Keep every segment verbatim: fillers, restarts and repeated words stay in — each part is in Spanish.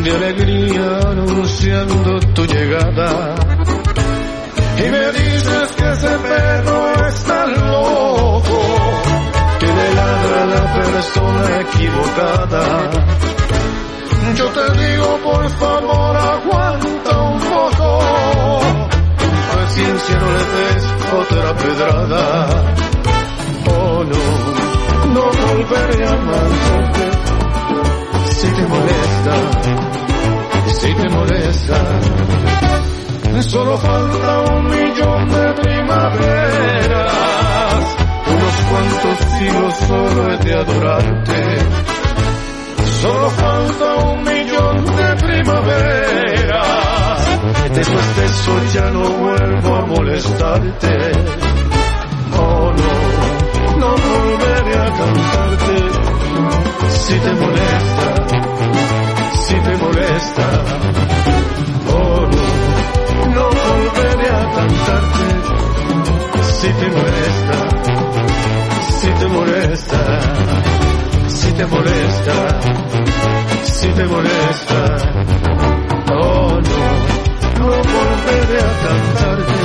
de alegría anunciando tu llegada. Y me dices que ese perro está loco, que le ladra a la persona equivocada. Yo te digo, por favor, aguanta un poco. Paciencia, no le des otra pedrada. Oh no, no volveré a amarte. Si te molesta, si te molesta. Solo falta un millón de primaveras, unos cuantos siglos solo he de adorarte. Solo falta un millón de primaveras, después de eso ya no vuelvo a molestarte. Oh no, no volveré a cantarte. Si te molesta, si te molesta. Oh no, no volveré a cantarte. Si te molesta, si te molesta. Si te molesta, si te molesta, oh no, no volveré a cantarte.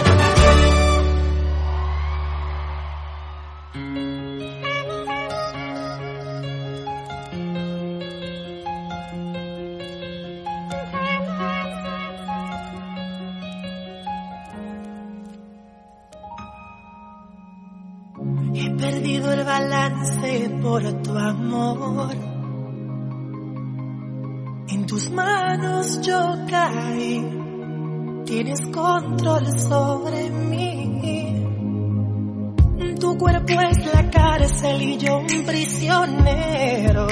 He perdido el balance por tu amor. En tus manos yo caí. Tienes control sobre mí. Tu cuerpo es la cárcel y yo un prisionero.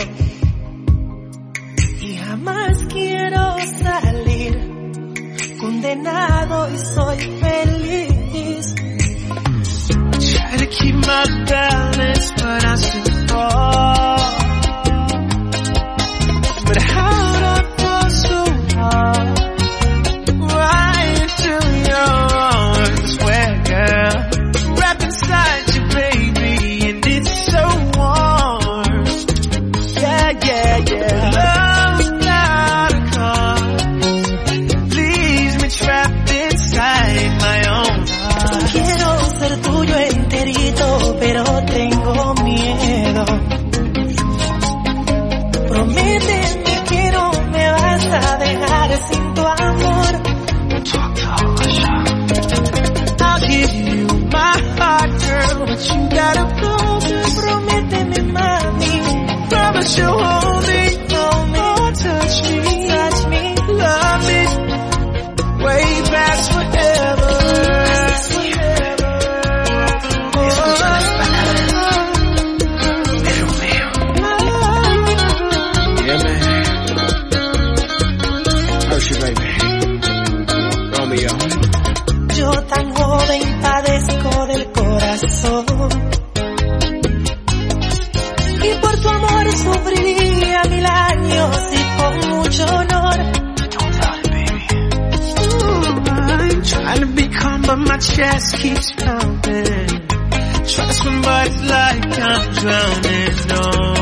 Y jamás quiero salir. Condenado y soy feliz. Try to keep my balance, but I still fall. But how'd I fall so hard? Right into your arms, where girl, wrapped inside you, baby, and it's so warm. Yeah, yeah, yeah. Love without a cause leaves me trapped inside my own heart. Quiero ser tuyo enterito, pero tengo miedo. Prométeme que no me vas a dejar sin tu amor. I'll give you my heart, girl, but you gotta promise. Prométeme, mami. Promise you'll hold me, hold me, or touch me, touch me, love me, way past forever. Yo tan joven padezco del corazón y por tu amor sufriría mil años y con mucho honor. Ooh, I'm trying to be calm but my chest keeps pounding. Try to swim but it's like I'm drowning. No.